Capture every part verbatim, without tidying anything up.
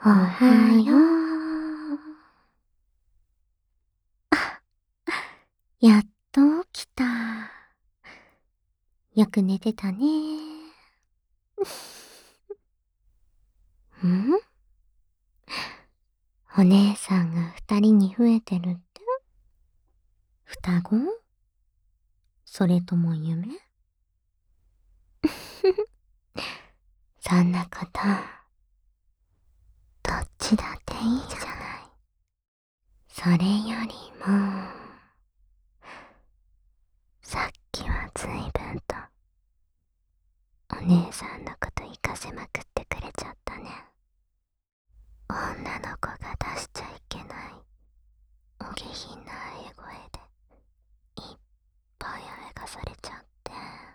おはよう。あ、やっと起きた。よく寝てたね。ん？お姉さんが二人に増えてるって？双子？それとも夢？そんなこと、どっちだっていいじゃない。それよりも、さっきはずいぶんと、お姉さんのこと活かせまくってくれちゃったね。女の子が出しちゃいけないお下品な笑声でいっぱいあやかされちゃって、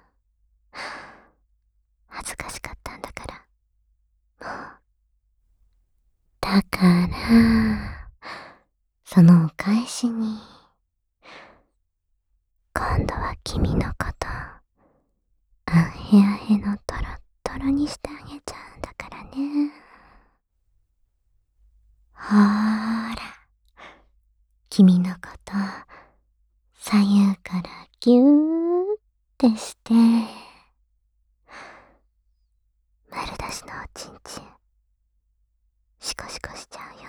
恥ずかしかったんだから、もう。だから、そのお返しに、今度は君のこと、あへあへのトロットロにしてあげちゃうんだからね。ほーら、君のこと、左右からぎゅーってして、丸出しのおちんちん、シコシコしちゃうよ。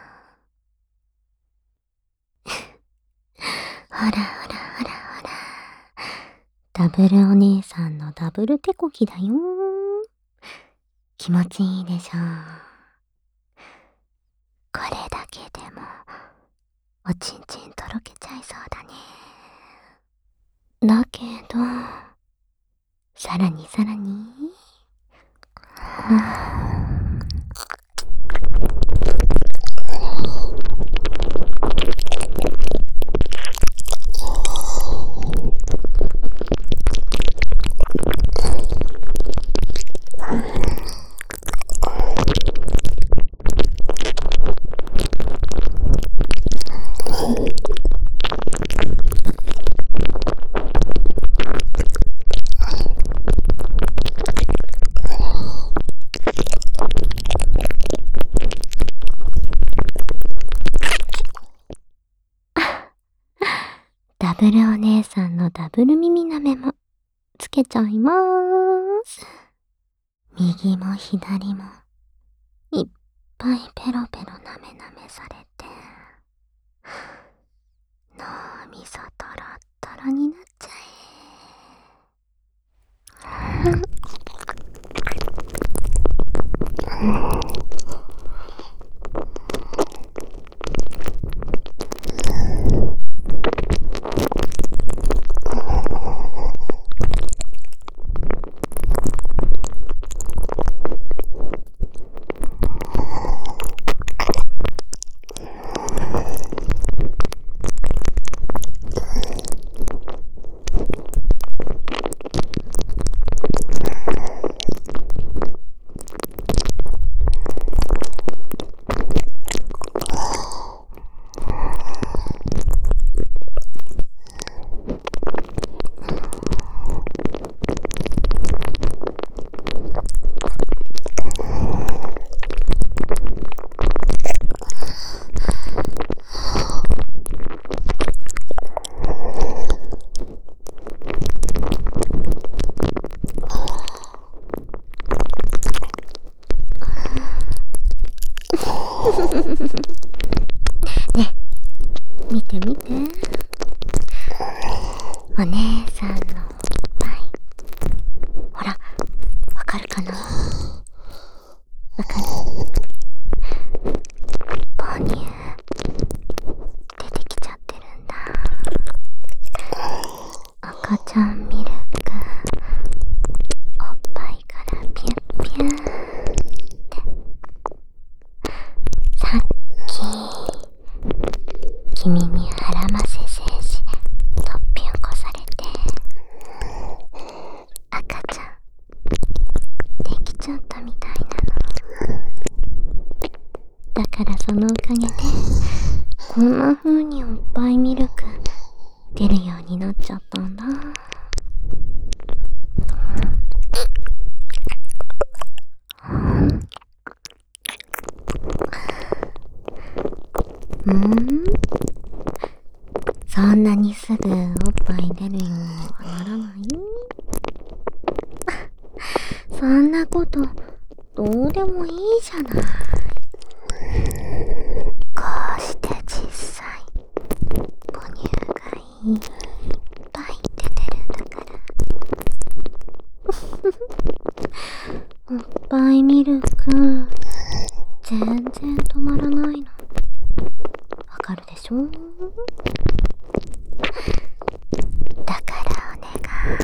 ほらほらほらほら、ダブルお姉さんのダブル手こきだよ。気持ちいいでしょう。これだけでもおちんちんとろけちゃいそうだね。だけど、さらにさらに、ダブルお姉さんのダブル耳なめもつけちゃいまーす。右も左もいっぱいペロペロなめなめされて、脳みそトロットロになっちゃえ。ね、見て見て。お姉さんのおっぱい。ほら、わかるかな？わかる？母乳、出てきちゃってるんだ。赤ちゃんミルク、おっぱいからピュッピューって。さっき、君に腹ませ精子、とっぴゅんこされて、赤ちゃん、できちゃったみたいなの。だからそのおかげで、こんな風におっぱいミルク、出るようになっちゃったんだ。 うん？そんなにすぐおっぱい出るようにはならない？そんなことどうでもいいじゃない。こうして実際母乳がいっぱい出てるんだから。おっぱいミルク全然止まらないのわかるでしょ？だからお願い、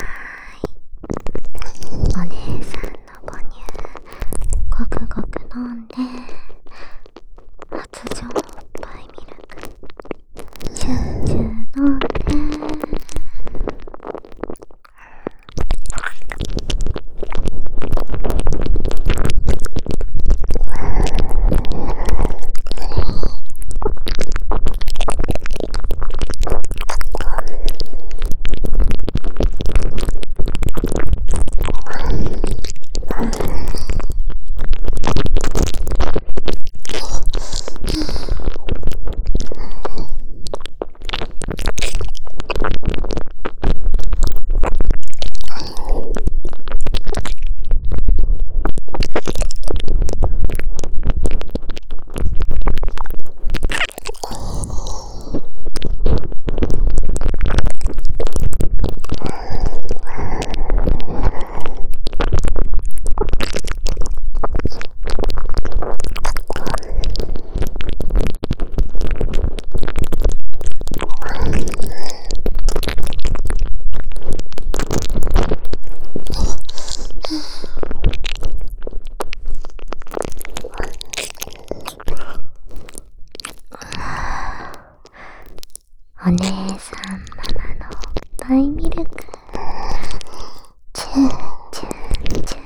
お姉さんの母乳ごくごく飲んで、発情おっぱいミルクチューチュー飲んで。お姉さんママのおっぱいミルクチューチューチュ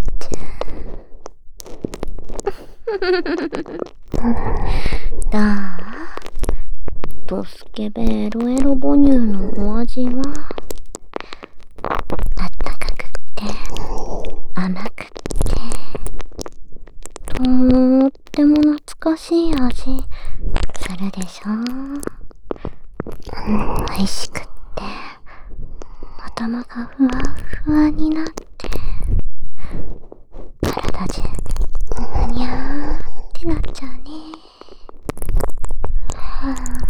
ーチュー。どう？ドスケベエロエロ母乳のお味は？あったかくって甘くってとーっても懐かしい味するでしょ？美味しくって頭がふわふわになって体中ふにゃーってなっちゃうね。はあ、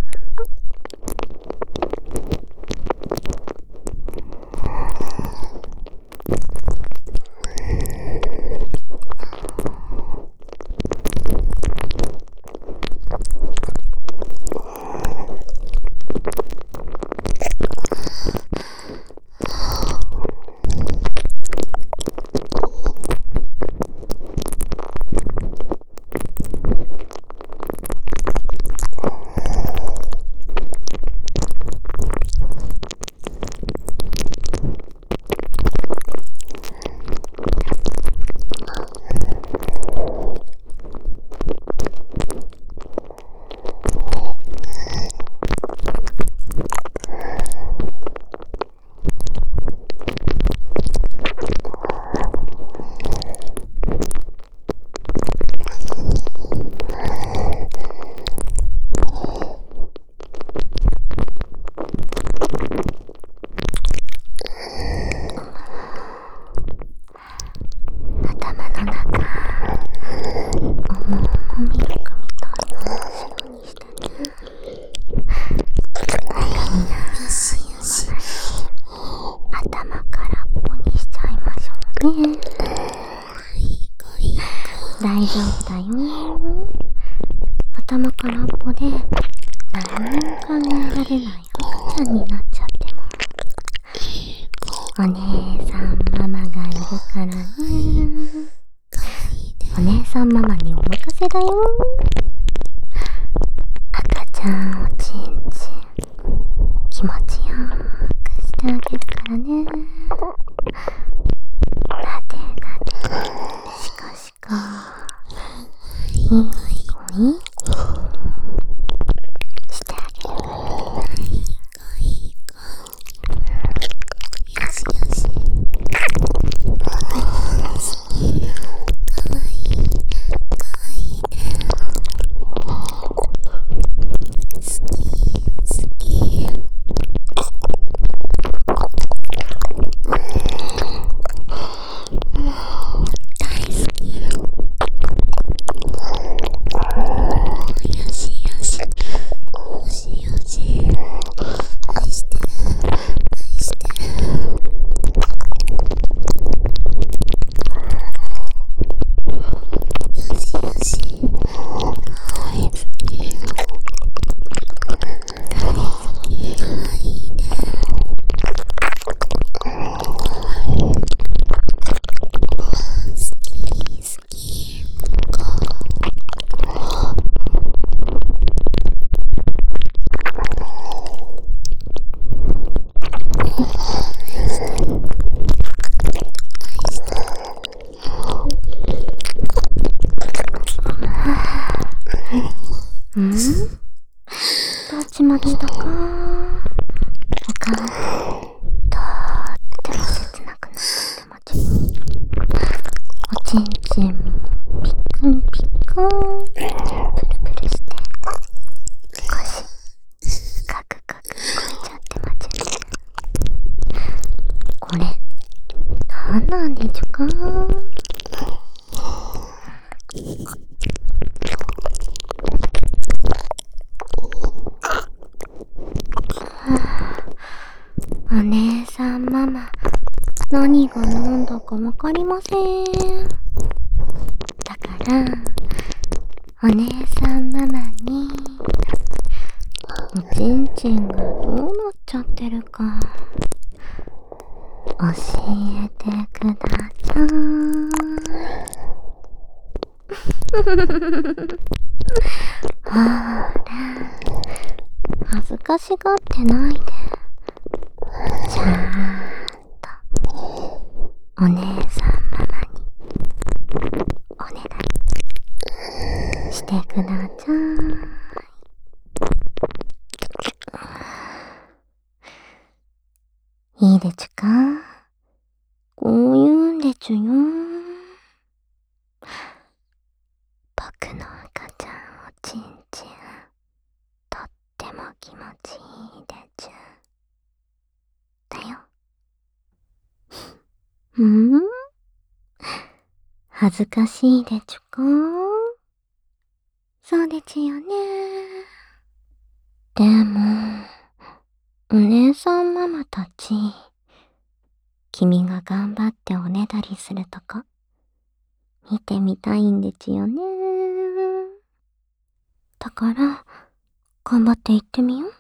大丈夫だよ。頭空っぽで何にも考えられない赤ちゃんになっちゃってもお姉さんママがいるからね。お姉さんママにお任せだよ。赤ちゃんをちんちん気持ちよくしてあげるからね。なでなでしこしこいい子いい子してあげるからね。いい子いい子よしよしかわいいかわいいね。 持ちとかお顔とっても切なくなった気持ち、おちんちんもピクンピクンプルプルして腰カクカク動いちゃってまちゅね。これなんなんでちゅか。お姉さんママ、何が何だかわかりません。だからお姉さんママにおちんちんがどうなっちゃってるか教えてください。ほら、恥ずかしがってないで、ちゃんとお姉さんママにお願いしてください。いいでちゅか。こういうんでちゅよ。僕の赤ちゃんおちんちんとっても気持ちいいでちゅだよ。ん？恥ずかしいでちゅか。そうでちゅよね。でもお姉さんママたち、君が頑張っておねだりするとこ見てみたいんでちゅよね。だから頑張って言ってみよう。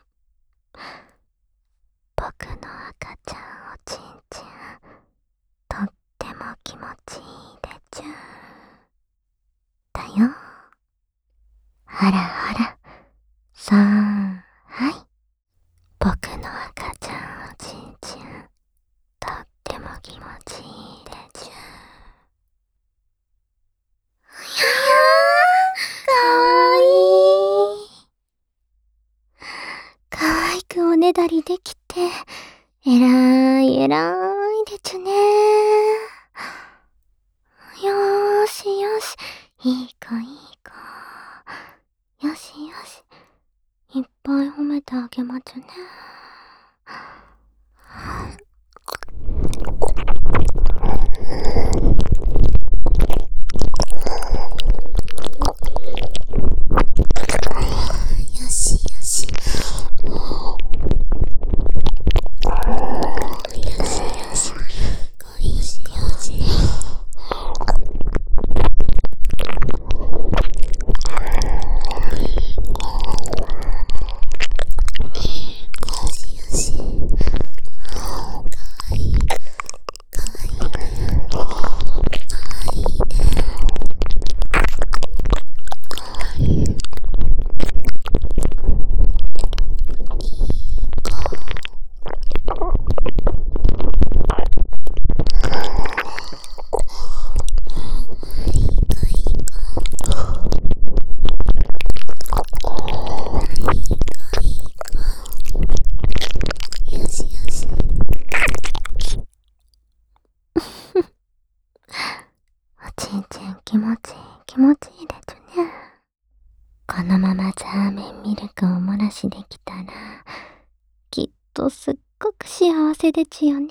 僕の赤ちゃんおちんちんとっても気持ちいいでちゅだよ。ほらほら、さんはい。僕の赤ちゃんおちんちんとっても気持ちいいでちゅ。いやー、かわいい。かわいくおねだりできてえらいえらいでちゅね。よーしよし、いい子いい子、よしよし、いっぱい褒めてあげまちゅね。よしよし、よしよし、ごいしよし。おちんちん気持ちいい気持ちいいでちゅね。このままザーメンミルクを漏らしできたらきっとすっごく幸せでちゅよね。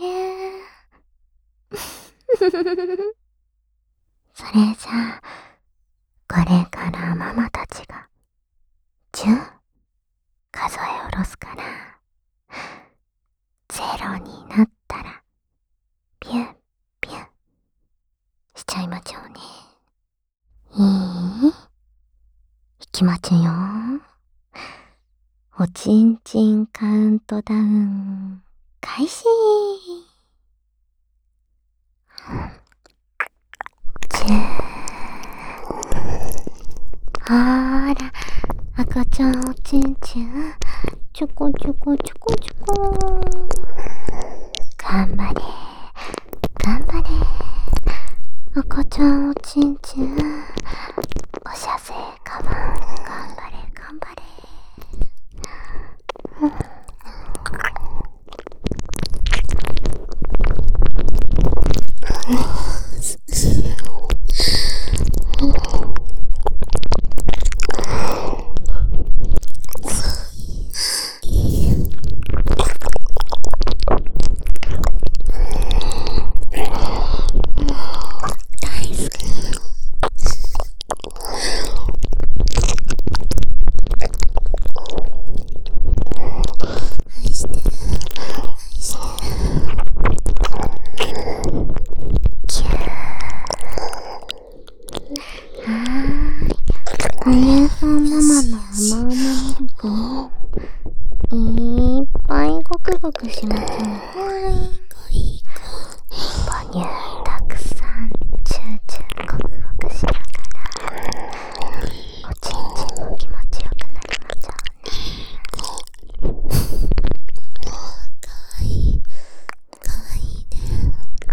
それじゃあこれからママたちがじゅう数え下ろすから、ゼロになったらピュッピュッしちゃいまちょうね。いい？いきまちゅよ。おちんちんカウントダウン開始。じゅう。ほーら、赤ちゃんおちんちんちょこちょこちょこちょこ。頑張れ頑張れ、赤ちゃんおちんちんおしゃせ我慢、頑張れ頑張れ。 お姉さんママの甘々ミルクをいっぱいゴクゴクしましょうね。母乳たくさんチューチューゴクゴクしながらおちんちんも気持ちよくなりましょうね。かわいいかわいいね。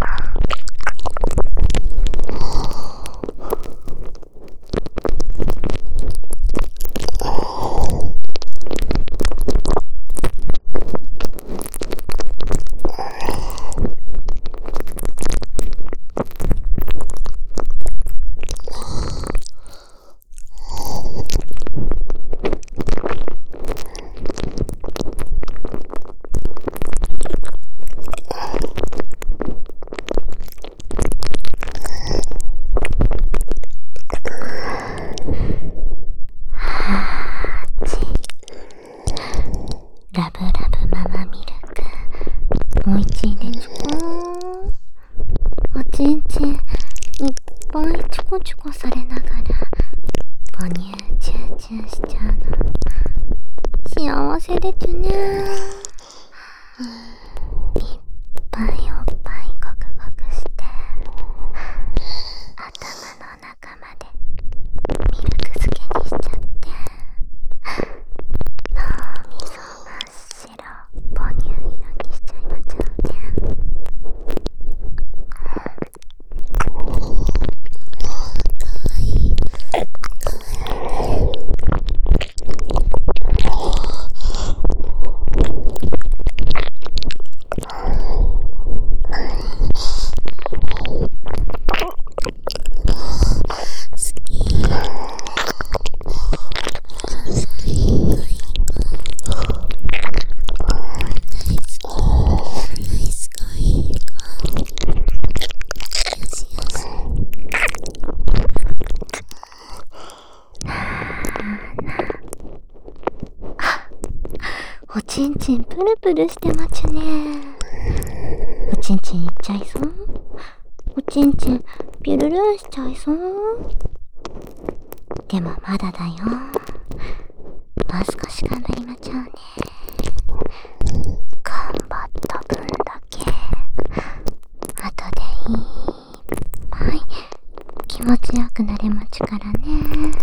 ラブラブママミルクおいしいでちゅか。おちんちんいっぱいチュコチュコされながら母乳チューチューしちゃうの幸せでちゅね。いっぱいおっぱいゴクゴクして頭の中までミルク漬けにしちゃって脳みそ真っ白母乳色にしちゃいまちゃうね。かわいいかわいいね。おちんちんプルプルしてまちゅね。おちんちんいっちゃいそう。おちんちんピュルルンしちゃいそう。でもまだだよ。もう少し頑張りまちゃうね。頑張った分だけ後でいっぱい気持ちよくなれまちゅからね。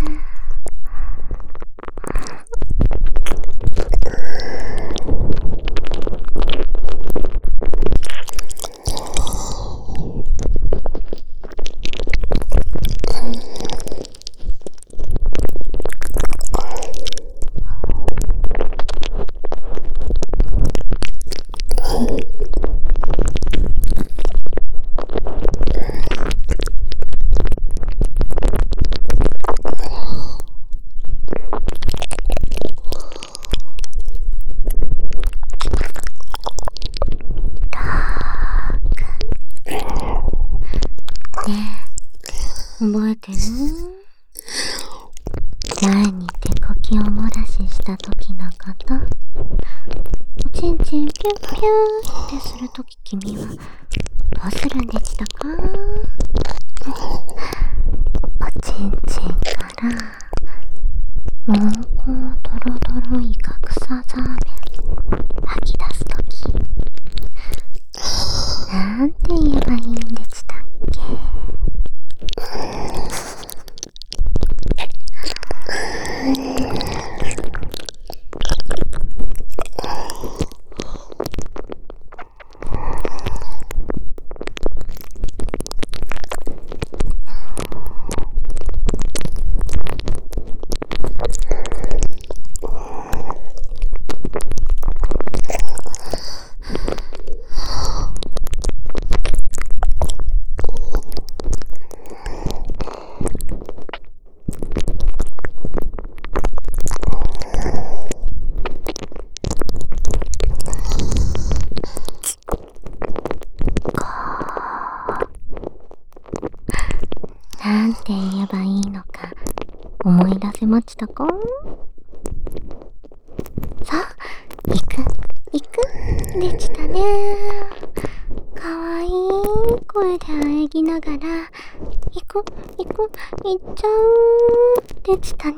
覚えてる？前に手こきを漏らしした時のこと。おちんちんピュッピューってするとき君はどうするんでしたか？おちんちんから濃厚ドロドロイカクサザーメン吐き出すときなんて言えばいいんでしたっけ？なんて言えばいいのか思い出せましたか？さあ、行く、行くでしたね。かわいい声で喘ぎながら、行くく、行く、行っちゃうでしたね。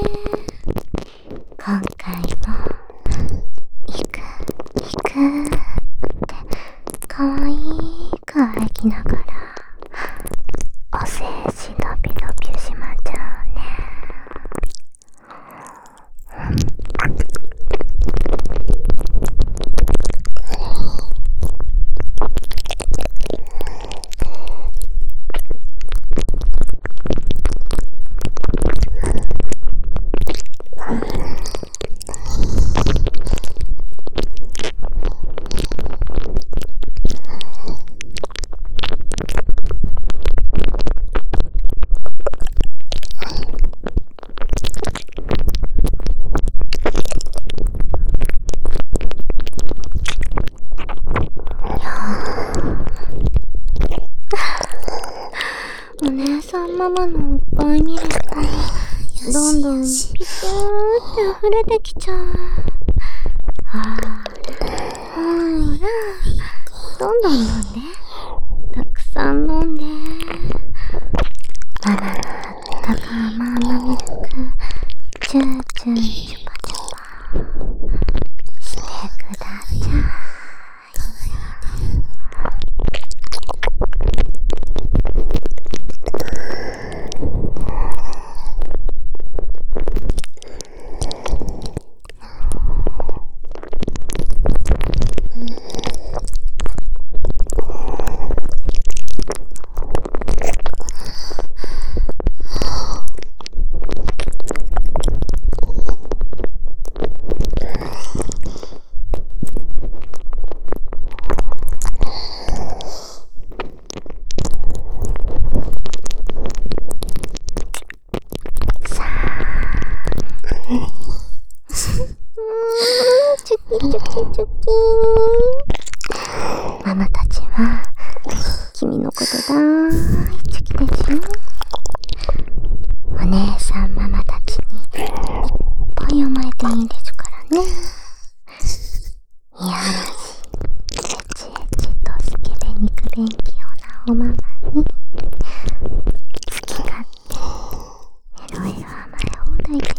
今回も、行く、行くってかわいく歩きながら、おせいしのびのびしまちゃうね。お姉さんママのおっぱい見ると、どんどんピクーって溢れてきちゃう。ほら、ほら、どんどん飲んで。たくさん飲んで。ママのあったかいママミルク、チューチューチュパチュパしてください。チュキチュキチュキー。ママたちは君のこと大好きですよ。お姉さんママたちにいっぱい甘えていいですからね。いやらしいエチエチとスケベ肉勉強なおママに好き勝手エロエロ甘え放題で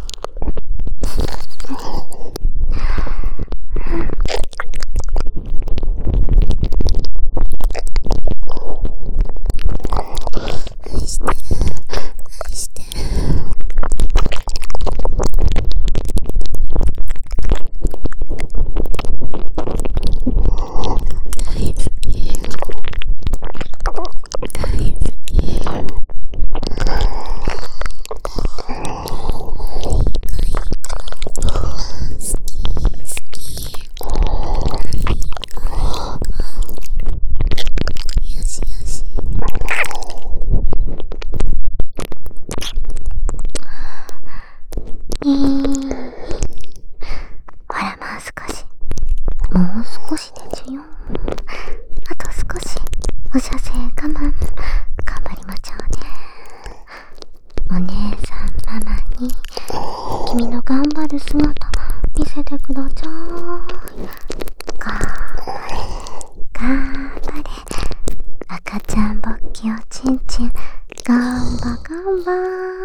もう少しですよ。あと少しお射精我慢頑張りましょうね。お姉さんママに君の頑張る姿見せてください。頑張れ頑張れ赤ちゃんぼっきをちんちんガンバガンバ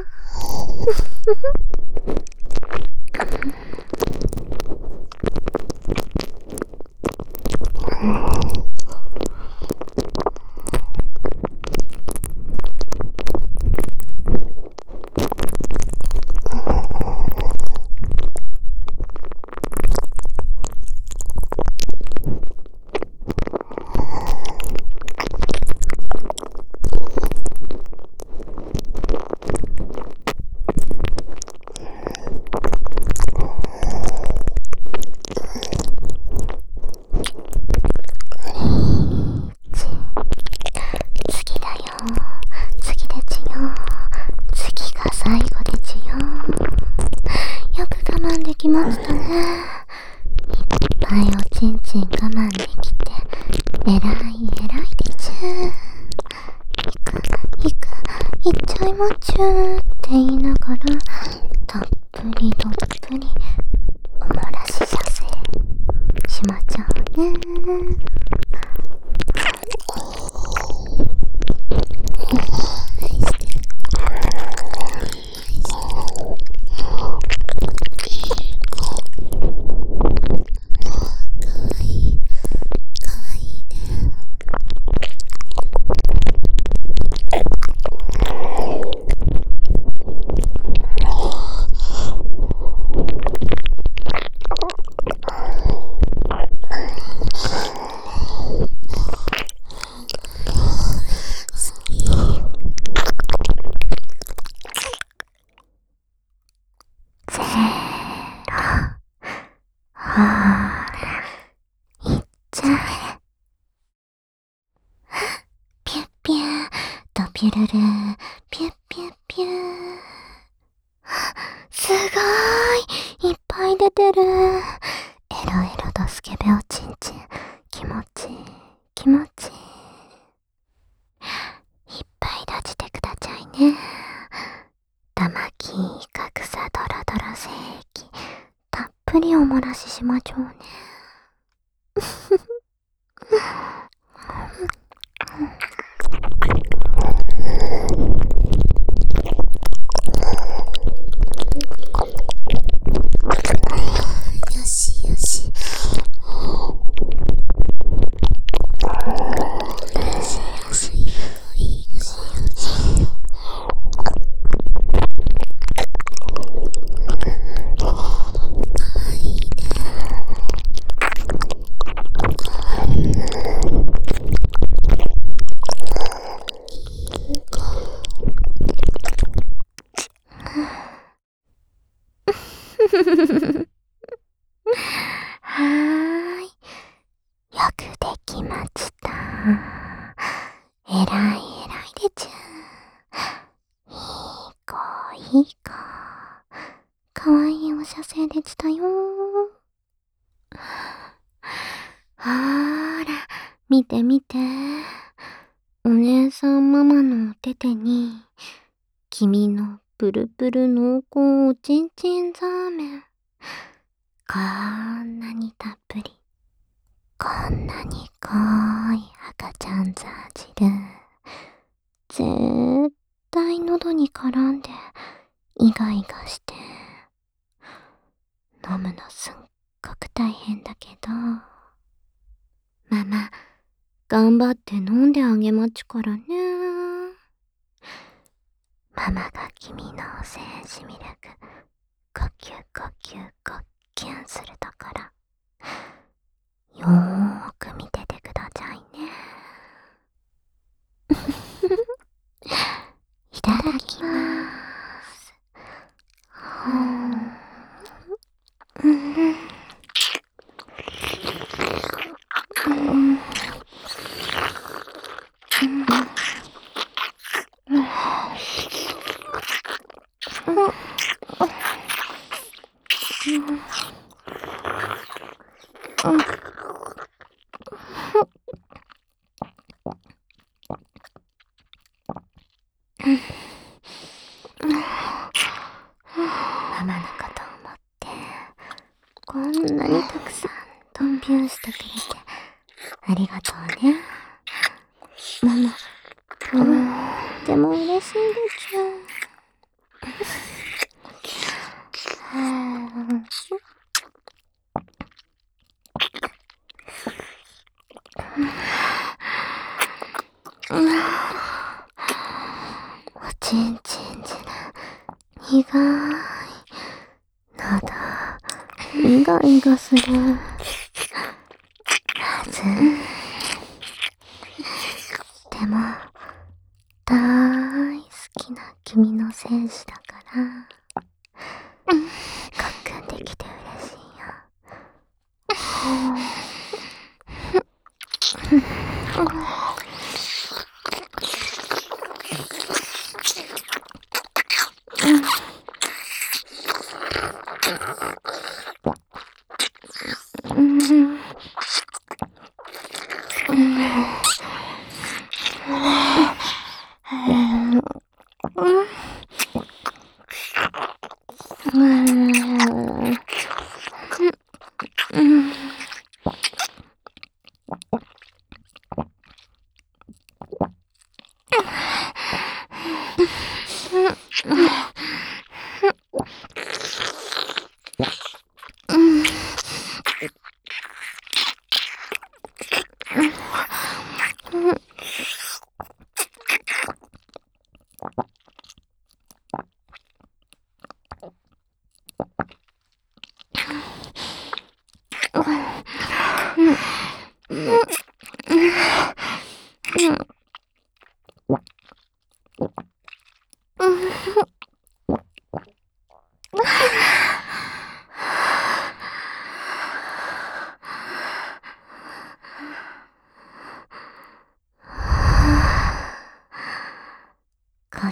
きましたね。いっぱいおちんちん我慢できてえらいえらいでちゅ。いくいくいっちゃいまちゅって言いながらたっぷりどっぷりおもらし射精しまちゃうね。 ほーら、いっちゃえ。ピュッピューとピュルルー、ピュッピュッピュー。すごーい、いっぱい出てる。エロエロとスケベおちんちん、気持ちいい、気持ちいい。いっぱい出してくだちゃいね。玉木、格差、ドロドロ精液、たっぷりお漏らししまちょうね。よしよし。はーい。よくできました。えらいえらいでちゅ。いい子、いい子。かわいいおしゃせでちたよ。ほーら、見て見て。お姉さんママのお手手に、君のプルプル濃厚おちんちんザーメン。こんなにたっぷり。こんなに濃い赤ちゃんザー汁。絶対喉に絡んで、イガイガして。飲むのすっごく大変だけど。ママ、頑張って飲んであげまちからね。ママが君のお精子ミルク、呼吸呼吸呼吸するところ、よーく見ててくださいね。いただきまーす。うん。ママのこと思って、こんなにたくさんトンピュンしてくれて、ありがとうね。ママ、とっても嬉しいでちゅ。おちんちん汁、苦い。喉、イガイガする。まず、でも、だーい好きな君の精子だから、かっくんできて嬉しいよ。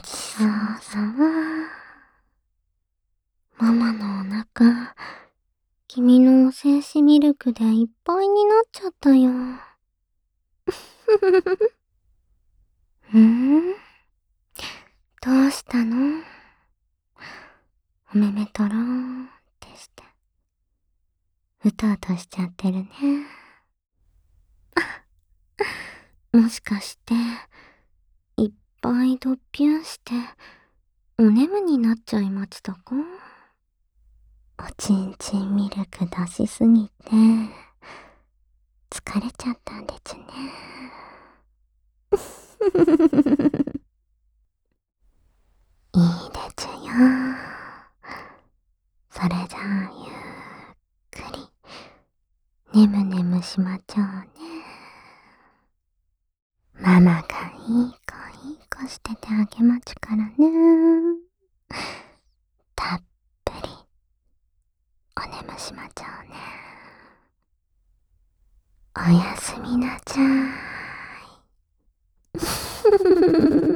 ちそうさま。ママのお腹、君のお精子ミルクでいっぱいになっちゃったよ。んーどうしたの？お目目とろーんってして。うとうとしちゃってるね。もしかして、いっぱいドッピュンして、お眠になっちゃいましたか？おちんちんミルク出しすぎて、疲れちゃったんでちゅね。いいでちゅよ。それじゃあ、ゆっくり、ねむねむしまちょうね。ママがいい子いい子しててあげまちゅからね。たっぷり、おねむしまちょうね。おやすみなちゃーい。